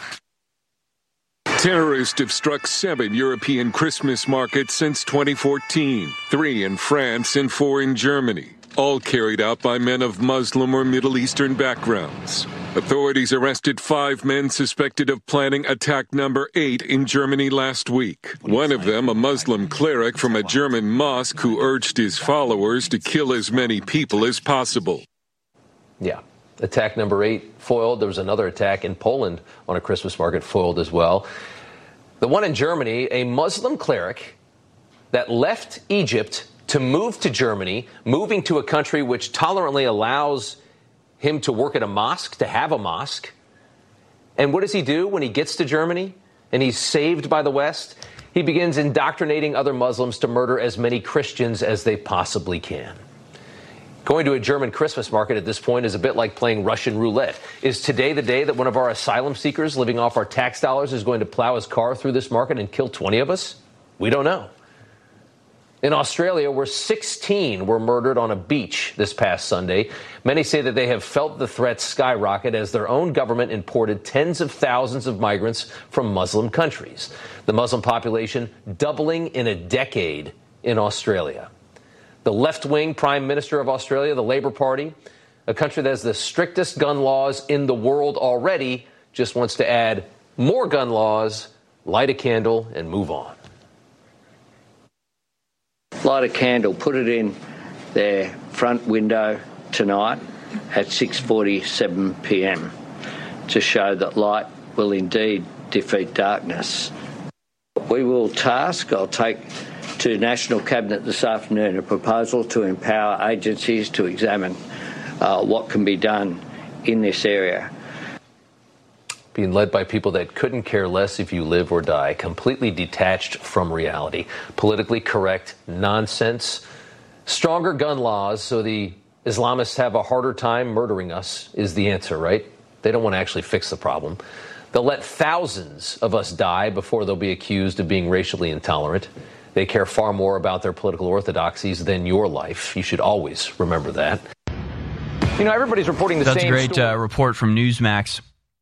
Terrorists have struck seven European Christmas markets since twenty fourteen, three in France and four in Germany, all carried out by men of Muslim or Middle Eastern backgrounds. Authorities arrested five men suspected of planning attack number eight in Germany last week. One of them, a Muslim cleric from a German mosque who urged his followers to kill as many people as possible. Yeah. Attack number eight foiled. There was another attack in Poland on a Christmas market foiled as well. The one in Germany, a Muslim cleric that left Egypt to move to Germany, moving to a country which tolerantly allows him to work at a mosque, to have a mosque. And what does he do when he gets to Germany and he's saved by the West? He begins indoctrinating other Muslims to murder as many Christians as they possibly can. Going to a German Christmas market at this point is a bit like playing Russian roulette. Is today the day that one of our asylum seekers living off our tax dollars is going to plow his car through this market and kill twenty of us? We don't know. In Australia, where sixteen were murdered on a beach this past Sunday, many say that they have felt the threat skyrocket as their own government imported tens of thousands of migrants from Muslim countries. The Muslim population doubling in a decade in Australia. The left-wing Prime Minister of Australia, the Labour Party, a country that has the strictest gun laws in the world already, just wants to add more gun laws, light a candle, and move on. Light a candle, put it in their front window tonight at six forty-seven p.m. to show that light will indeed defeat darkness. We will task, I'll take to National Cabinet this afternoon, a proposal to empower agencies to examine uh, what can be done in this area. Being led by people that couldn't care less if you live or die, completely detached from reality, politically correct nonsense. Stronger gun laws so the Islamists have a harder time murdering us is the answer, right? They don't want to actually fix the problem. They'll let thousands of us die before they'll be accused of being racially intolerant. They care far more about their political orthodoxies than your life. You should always remember that. You know, everybody's reporting the That's same a great story. Uh, report from Newsmax.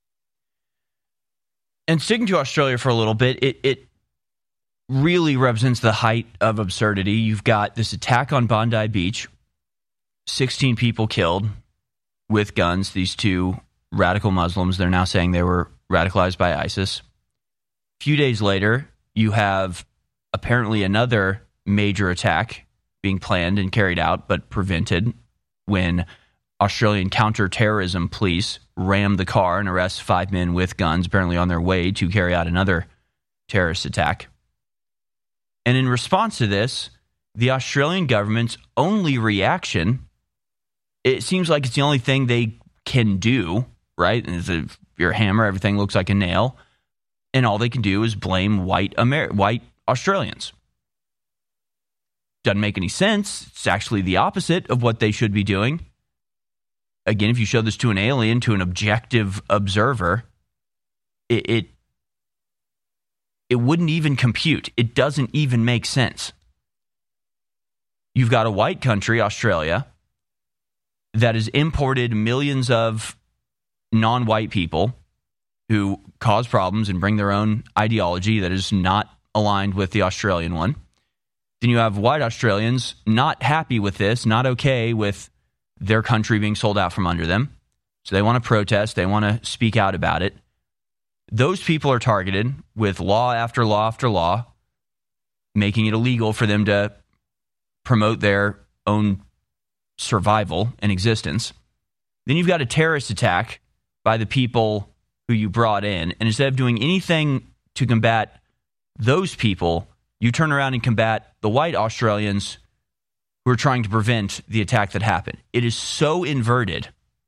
And sticking to Australia for a little bit, it, it really represents the height of absurdity. You've got this attack on Bondi Beach, sixteen people killed with guns, these two radical Muslims. They're now saying they were radicalized by ISIS. A few days later, you have apparently another major attack being planned and carried out, but prevented when Australian counter-terrorism police ram the car and arrest five men with guns, apparently on their way to carry out another terrorist attack. And in response to this, the Australian government's only reaction, it seems like it's the only thing they can do, right? And if you're a hammer, everything looks like a nail. And all they can do is blame white Amer- white Australians. Doesn't make any sense. It's actually the opposite of what they should be doing. Again, if you show this to an alien, to an objective observer, it, it it wouldn't even compute. It doesn't even make sense. You've got a white country, Australia, that has imported millions of non-white people who cause problems and bring their own ideology that is not aligned with the Australian one. Then you have white Australians not happy with this, not okay with their country being sold out from under them. So they want to protest. They want to speak out about it. Those people are targeted with law after law after law, making it illegal for them to promote their own survival and existence. Then you've got a terrorist attack by the people who you brought in. And instead of doing anything to combat those people, you turn around and combat the white Australians who are trying to prevent the attack that happened. It is so inverted.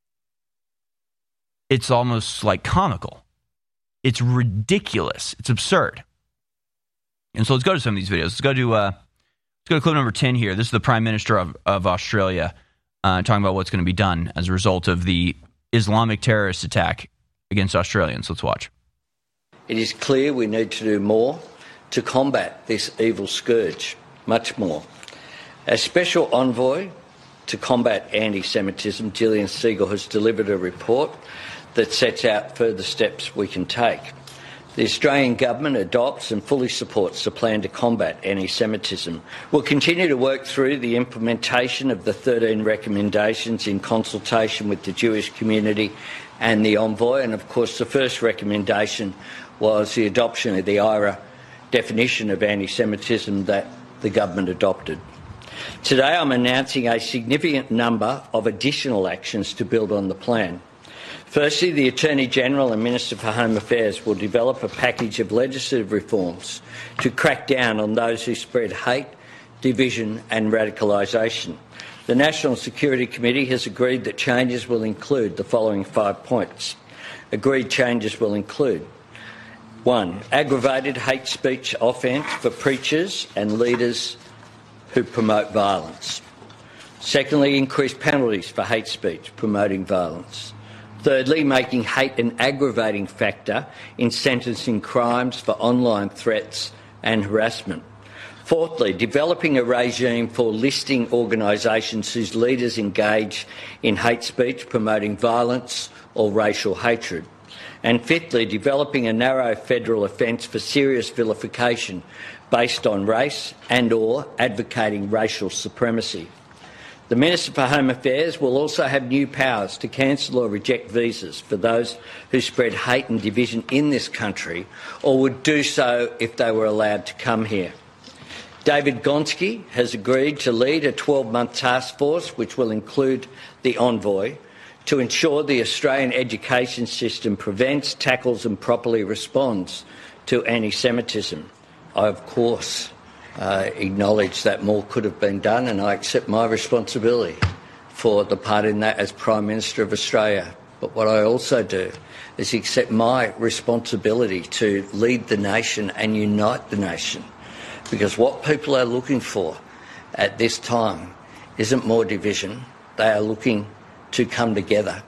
It's almost like comical. It's ridiculous. It's absurd. And so let's go to some of these videos. Let's go to uh, let's go to clip number ten here. This is the Prime Minister of, of Australia uh, talking about what's going to be done as a result of the Islamic terrorist attack against Australians. Let's watch. It is clear we need to do more to combat this evil scourge, much more. As Special Envoy to combat anti-Semitism, Gillian Siegel has delivered a report that sets out further steps we can take. The Australian government adopts and fully supports the plan to combat anti-Semitism. We'll continue to work through the implementation of the thirteen recommendations in consultation with the Jewish community and the Envoy. And, of course, the first recommendation was the adoption of the I R A definition of anti-Semitism that the government adopted. Today I'm announcing a significant number of additional actions to build on the plan. Firstly, the Attorney-General and Minister for Home Affairs will develop a package of legislative reforms to crack down on those who spread hate, division and radicalisation. The National Security Committee has agreed that changes will include the following five points. Agreed changes will include: one, aggravated hate speech offence for preachers and leaders who promote violence. Secondly, increased penalties for hate speech promoting violence. Thirdly, making hate an aggravating factor in sentencing crimes for online threats and harassment. Fourthly, developing a regime for listing organisations whose leaders engage in hate speech promoting violence or racial hatred. And fifthly, developing a narrow federal offence for serious vilification based on race and or advocating racial supremacy. The Minister for Home Affairs will also have new powers to cancel or reject visas for those who spread hate and division in this country or would do so if they were allowed to come here. David Gonski has agreed to lead a twelve-month task force, which will include the envoy, to ensure the Australian education system prevents, tackles and properly responds to anti-Semitism. I, of course, uh, acknowledge that more could have been done, and I accept my responsibility for the part in that as Prime Minister of Australia. But what I also do is accept my responsibility to lead the nation and unite the nation. Because what people are looking for at this time isn't more division. They are looking to come together.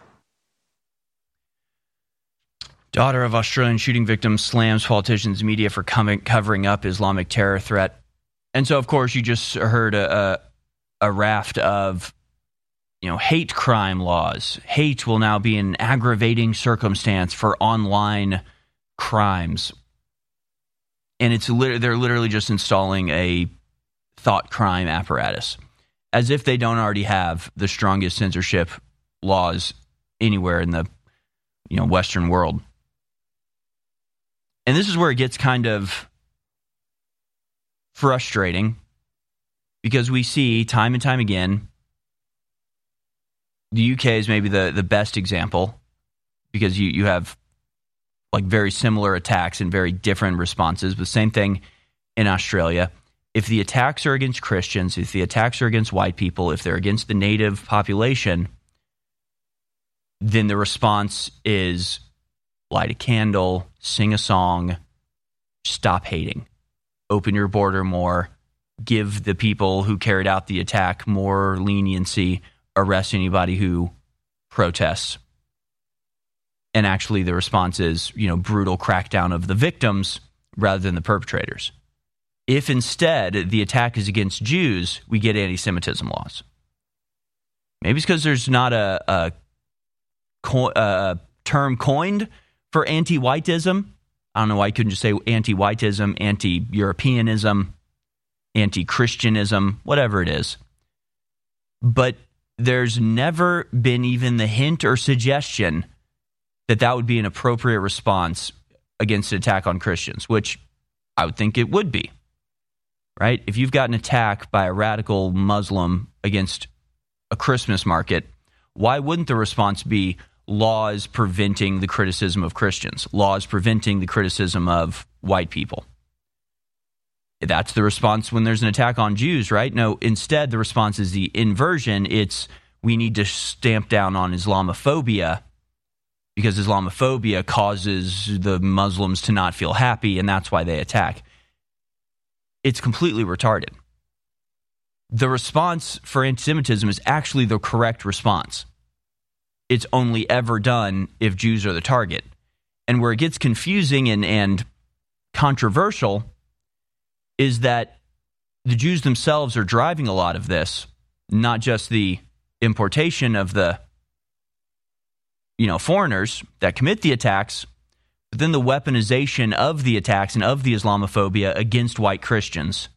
Daughter of Australian shooting victim slams politicians and media for coming, covering up Islamic terror threat. And so, of course, you just heard a, a, a raft of, you know, hate crime laws. Hate will now be an aggravating circumstance for online crimes. And it's lit- they're literally just installing a thought crime apparatus, as if they don't already have the strongest censorship laws anywhere in the, you know, Western world. And this is where it gets kind of frustrating, because we see time and time again, the U K is maybe the, the best example, because you, you have like very similar attacks and very different responses. But same thing in Australia. If the attacks are against Christians, if the attacks are against white people, if they're against the native population, then the response is light a candle, sing a song, stop hating, open your border more, give the people who carried out the attack more leniency, arrest anybody who protests. And actually the response is, you know, brutal crackdown of the victims rather than the perpetrators. If instead the attack is against Jews, we get anti-Semitism laws. Maybe it's because there's not a, a, co- a term coined for anti-whiteism. I don't know why you couldn't just say anti-whiteism, anti-Europeanism, anti-Christianism, whatever it is. But there's never been even the hint or suggestion that that would be an appropriate response against an attack on Christians, which I would think it would be, right? If you've got an attack by a radical Muslim against a Christmas market, why wouldn't the response be laws preventing the criticism of Christians, laws preventing the criticism of white people? That's the response when there's an attack on Jews, right? No, instead the response is the inversion. It's we need to stamp down on Islamophobia, because Islamophobia causes the Muslims to not feel happy, and that's why they attack. It's completely retarded. The response for anti-Semitism is actually the correct response. It's only ever done if Jews are the target. And where it gets confusing and, and controversial is that the Jews themselves are driving a lot of this, not just the importation of the you know, foreigners that commit the attacks, but then the weaponization of the attacks and of the Islamophobia against white Christians.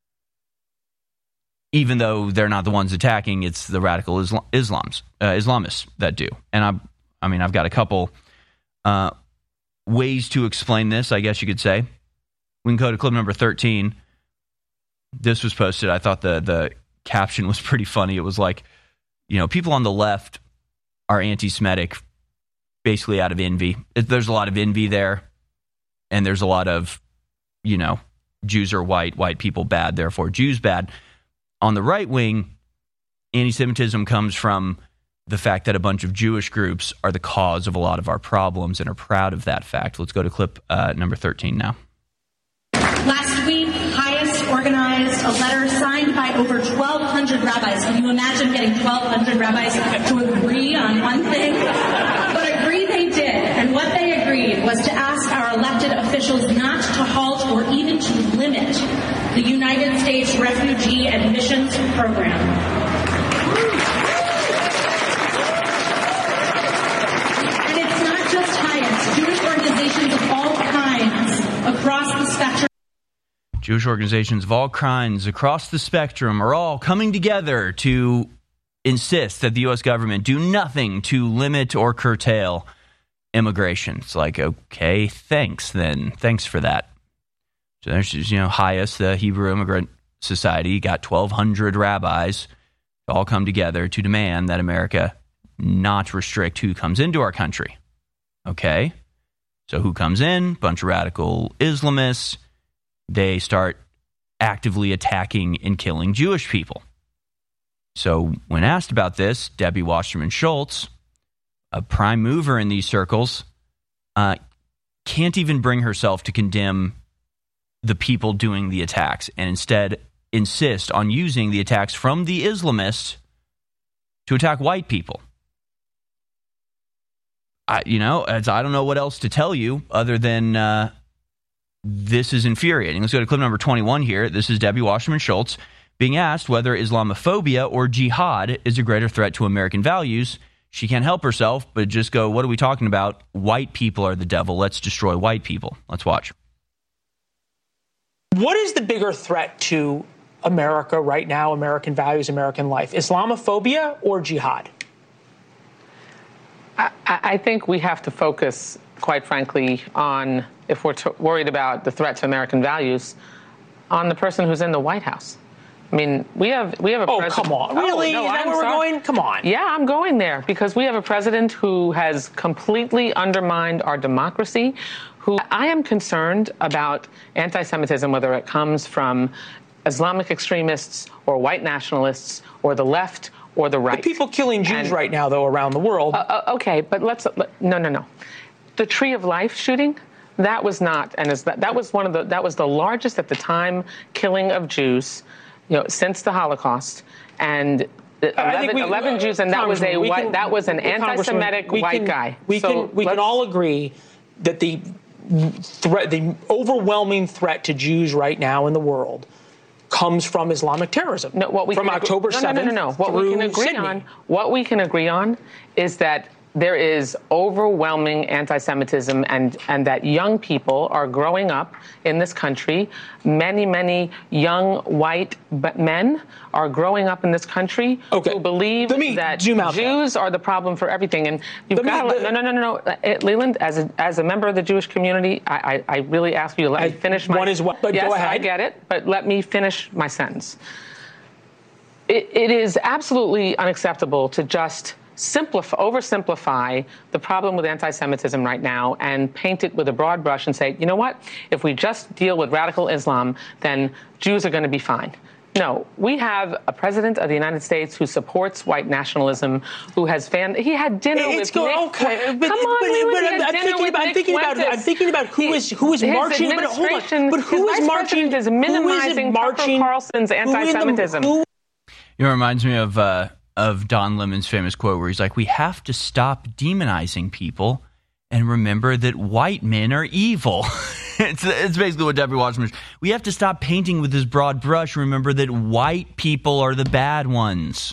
Even though they're not the ones attacking, it's the radical Islam, Islams, uh, Islamists that do. And I, I mean, I've got a couple uh, ways to explain this, I guess you could say. We can go to clip number thirteen. This was posted. I thought the the caption was pretty funny. It was like, you know, people on the left are anti-Semitic basically out of envy. There's a lot of envy there, and there's a lot of, you know, Jews are white, white people bad, therefore Jews bad. On the right wing, anti-Semitism comes from the fact that a bunch of Jewish groups are the cause of a lot of our problems and are proud of that fact. Let's go to clip uh, number thirteen now. Last week, Highest organized a letter signed by over twelve hundred rabbis. Can you imagine getting twelve hundred rabbis to agree on one thing? But agree they did. And what they agreed was to ask our elected officials not to halt or even to limit the United States Refugee Admissions Program. And it's not just Highest. Jewish organizations of all kinds across the spectrum Jewish organizations of all kinds across the spectrum are all coming together to insist that the U S government do nothing to limit or curtail immigration. It's like, okay, thanks then. Thanks for that. So there's, you know, Hias, the Hebrew Immigrant Society, got twelve hundred rabbis to all come together to demand that America not restrict who comes into our country. Okay, so who comes in? Bunch of radical Islamists. They start actively attacking and killing Jewish people. So when asked about this, Debbie Wasserman Schultz, a prime mover in these circles, uh, can't even bring herself to condemn the people doing the attacks, and instead insist on using the attacks from the Islamists to attack white people. I, you know, as I don't know what else to tell you other than uh, this is infuriating. Let's go to clip number twenty-one here. This is Debbie Wasserman Schultz being asked whether Islamophobia or jihad is a greater threat to American values. She can't help herself, but just go, what are we talking about? White people are the devil. Let's destroy white people. Let's watch. What is the bigger threat to America right now, American values, American life? Islamophobia or jihad? I, I think we have to focus, quite frankly, on, if we're t- worried about the threat to American values, on the person who's in the White House. I mean, we have we have a oh, president. come on. Really? Oh, no, Is that I'm where sorry. we're going? Come on. Yeah, I'm going there because we have a president who has completely undermined our democracy, who I am concerned about anti-Semitism, whether it comes from Islamic extremists or white nationalists or the left or the right. The people killing Jews and, right now, though, around the world. Uh, uh, okay, but let's, let, no, no, no. The Tree of Life shooting, that was not, and is that, that was one of the, that was the largest at the time killing of Jews, you know, since the Holocaust, and eleven, we, eleven Jews, and that was a white, can, that was an anti-Semitic white can, guy. We so can we can all agree that the threat, the overwhelming threat to Jews right now in the world, comes from Islamic terrorism. No, what we from can October agree, seventh. No, no, no, no. What we can agree Sydney. on, what we can agree on, is that there is overwhelming anti-Semitism, and, and that young people are growing up in this country. Many, many young white men are growing up in this country okay. who believe that Jews there. are the problem for everything. And you've Let got me, to let, no, no, no, no, no. Leland, as a, as a member of the Jewish community, I, I, I really ask you to let I, me finish my. One is what? But yes, go ahead. I get it, but let me finish my sentence. It, it is absolutely unacceptable to just simplify, oversimplify the problem with anti-Semitism right now and paint it with a broad brush and say, you know what? If we just deal with radical Islam, then Jews are going to be fine. No, we have a president of the United States who supports white nationalism, who has fan. He had dinner it's with go, Nick. Okay, but, Come on, but, Leland, but, he had I'm, dinner thinking with about, I'm Nick thinking about. Fuentes. I'm thinking about who is who is His marching. But hold on. But who his is marching? Is minimizing who is marching? Tucker Carlson's anti-Semitism. Who, who, You know, it reminds me of uh, of Don Lemon's famous quote where he's like, we have to stop demonizing people and remember that white men are evil. it's, it's basically what Debbie Wasserman. We have to stop painting with this broad brush and remember that white people are the bad ones.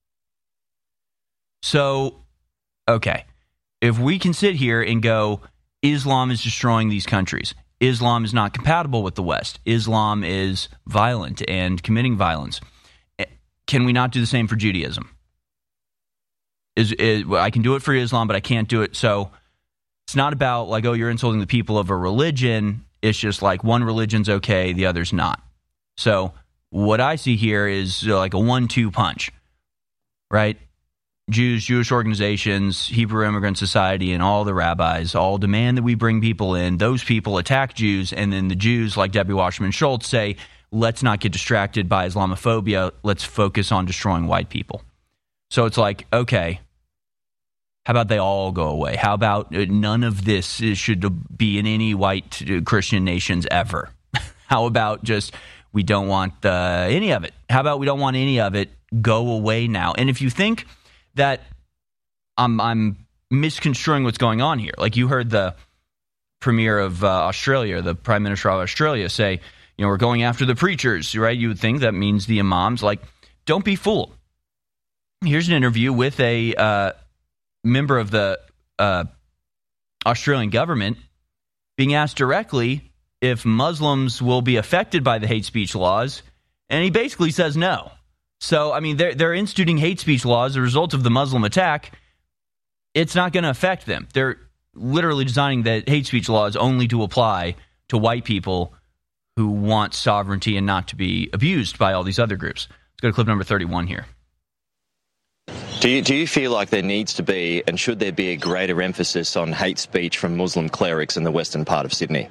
So, okay, if we can sit here and go, Islam is destroying these countries. Islam is not compatible with the West. Islam is violent and committing violence. Can we not do the same for Judaism? Is, is I can do it for Islam, but I can't do it. So it's not about like, oh, you're insulting the people of a religion. It's just like one religion's okay, the other's not. So what I see here is like a one two punch, right? Jews, Jewish organizations, Hebrew Immigrant Society, and all the rabbis all demand that we bring people in. Those people attack Jews, and then the Jews, like Debbie Wasserman Schultz, say, let's not get distracted by Islamophobia. Let's focus on destroying white people. So it's like, okay, how about they all go away? How about none of this should be in any white Christian nations ever? How about just we don't want uh, any of it? How about we don't want any of it? Go away now. And if you think that I'm, I'm misconstruing what's going on here, like you heard the Premier of uh, Australia, the Prime Minister of Australia say, you know, we're going after the preachers, right? You would think that means the imams. Like, don't be fooled. Here's an interview with a uh, member of the uh, Australian government being asked directly if Muslims will be affected by the hate speech laws, and he basically says no. So, I mean, they're, they're instituting hate speech laws as a result of the Muslim attack. It's not going to affect them. They're literally designing the hate speech laws only to apply to white people who want sovereignty and not to be abused by all these other groups. Let's go to clip number thirty-one here. Do you, do you feel like there needs to be and should there be a greater emphasis on hate speech from Muslim clerics in the western part of Sydney?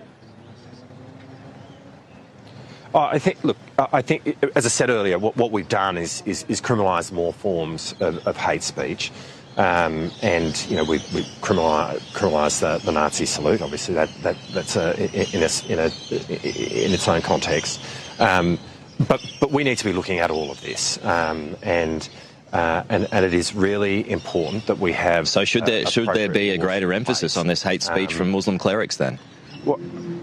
Oh, I think, look, I think, as I said earlier, what, what we've done is, is, is criminalise more forms of, of hate speech. Um, and, you know, we've, we've criminalised criminalise the, the Nazi salute. Obviously, that, that that's a, in, a, in, a, in its own context. Um, but, but we need to be looking at all of this. Um, and... Uh, and, and it is really important that we have. So should there uh, should there be a greater emphasis on this hate speech um, from Muslim clerics then? Well,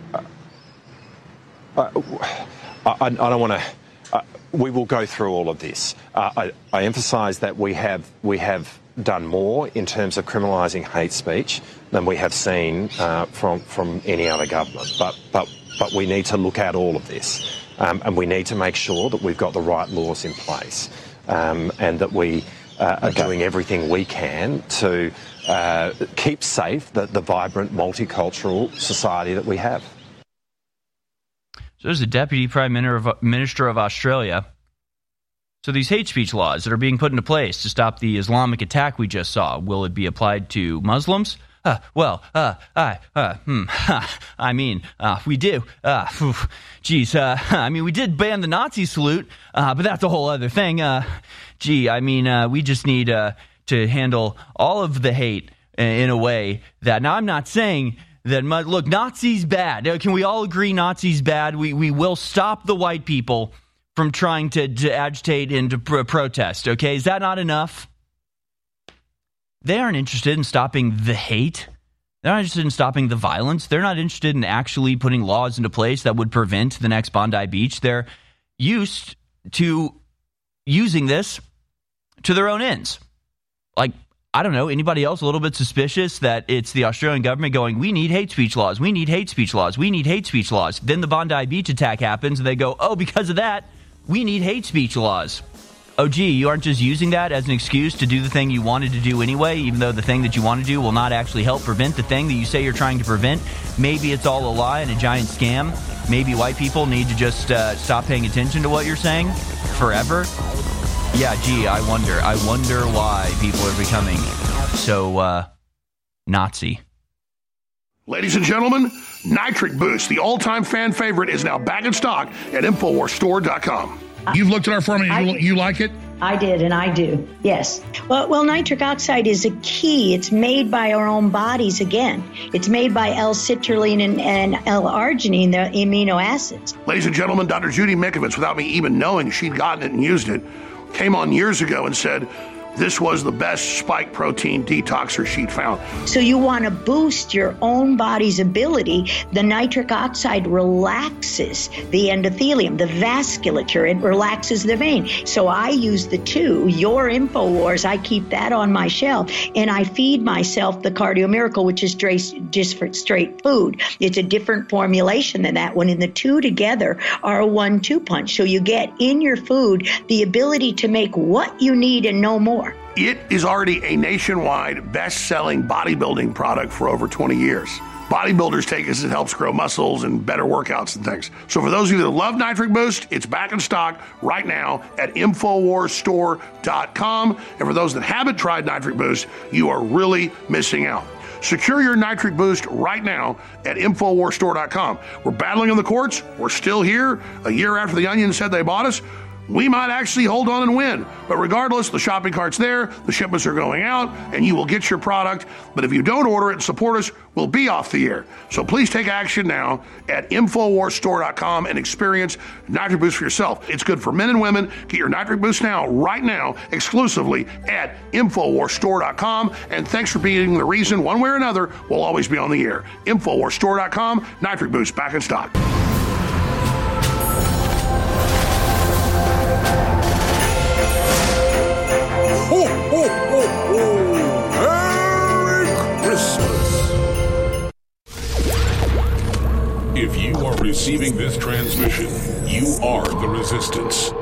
uh, I, I don't want to. Uh, we will go through all of this. Uh, I, I emphasise that we have we have done more in terms of criminalising hate speech than we have seen uh, from from any other government. But but but we need to look at all of this, um, and we need to make sure that we've got the right laws in place. Um, and that we uh, are okay. doing everything we can to uh, keep safe the, the vibrant, multicultural society that we have. So there's the Deputy Prime Minister of Australia. So these hate speech laws that are being put into place to stop the Islamic attack we just saw, will it be applied to Muslims? Uh, well, uh, I, uh, hmm, I mean, uh, we do. Uh, geez, uh, I mean, we did ban the Nazi salute, uh, but that's a whole other thing. Uh, gee, I mean, uh, we just need uh, to handle all of the hate in a way that. Now, I'm not saying that. Look, Nazis bad. Can we all agree Nazis bad? We we will stop the white people from trying to, to agitate and to pr- protest. Okay, is that not enough? They aren't interested in stopping the hate. They're not interested in stopping the violence. They're not interested in actually putting laws into place that would prevent the next Bondi Beach. They're used to using this to their own ends. Like, I don't know, anybody else a little bit suspicious that it's the Australian government going, we need hate speech laws, we need hate speech laws, we need hate speech laws. Then the Bondi Beach attack happens and they go, oh, because of that, we need hate speech laws. Oh, gee, you aren't just using that as an excuse to do the thing you wanted to do anyway, even though the thing that you want to do will not actually help prevent the thing that you say you're trying to prevent. Maybe it's all a lie and a giant scam. Maybe white people need to just uh, stop paying attention to what you're saying forever. Yeah, gee, I wonder. I wonder why people are becoming so uh, Nazi. Ladies and gentlemen, Nitric Boost, the all-time fan favorite, is now back in stock at Infowars Store dot com. You've looked at our formula. You, you like it? I did, and I do. Yes. Well, well, nitric oxide is a key. It's made by our own bodies again. It's made by L-citrulline and, and L-arginine, the amino acids. Ladies and gentlemen, Doctor Judy Mikovits, without me even knowing she'd gotten it and used it, came on years ago and said this was the best spike protein detoxer she'd found. So you want to boost your own body's ability. The nitric oxide relaxes the endothelium, the vasculature. It relaxes the vein. So I use the two. Your InfoWars, I keep that on my shelf. And I feed myself the Cardio Miracle, which is just for straight food. It's a different formulation than that one. And the two together are a one two punch. So you get in your food the ability to make what you need and no more. It is already a nationwide best-selling bodybuilding product for over twenty years. Bodybuilders take it as it helps grow muscles and better workouts and things. So for those of you that love Nitric Boost, it's back in stock right now at Infowars Store dot com. And for those that haven't tried Nitric Boost, you are really missing out. Secure your Nitric Boost right now at Infowars Store dot com. We're battling in the courts. We're still here. A year after the Onion said they bought us, we might actually hold on and win. But regardless, the shopping cart's there, the shipments are going out, and you will get your product. But if you don't order it and support us, we'll be off the air. So please take action now at Infowars Store dot com and experience Nitric Boost for yourself. It's good for men and women. Get your Nitric Boost now, right now, exclusively at Infowars Store dot com. And thanks for being the reason, one way or another, we'll always be on the air. Infowars Store dot com, Nitric Boost back in stock. Ho, ho, ho, ho! Merry Christmas! If you are receiving this transmission, you are the resistance.